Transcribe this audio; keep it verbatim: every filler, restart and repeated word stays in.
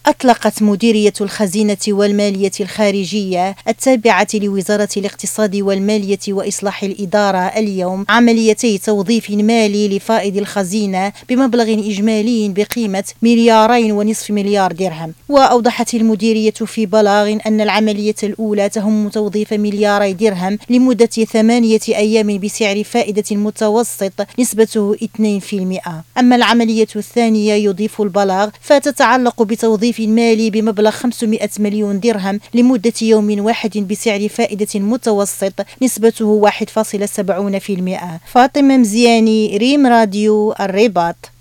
أطلقت مديرية الخزينة والمالية الخارجية التابعة لوزارة الاقتصاد والمالية وإصلاح الإدارة اليوم عمليتي توظيف مالي لفائض الخزينة بمبلغ إجمالي بقيمة مليارين ونصف مليار درهم. وأوضحت المديرية في بلاغ أن العملية الأولى تهم توظيف ملياري درهم لمدة ثمانية أيام بسعر فائدة متوسط نسبته اثنين بالمئة. أما العملية الثانية يضيف البلاغ فتتعلق بتوظيف مالي بمبلغ خمسمائة مليون درهم لمدة يوم واحد بسعر فائدة متوسط نسبته واحد فاصلة سبعين بالمئة. فاطمة مزياني، ريم راديو، الرباط.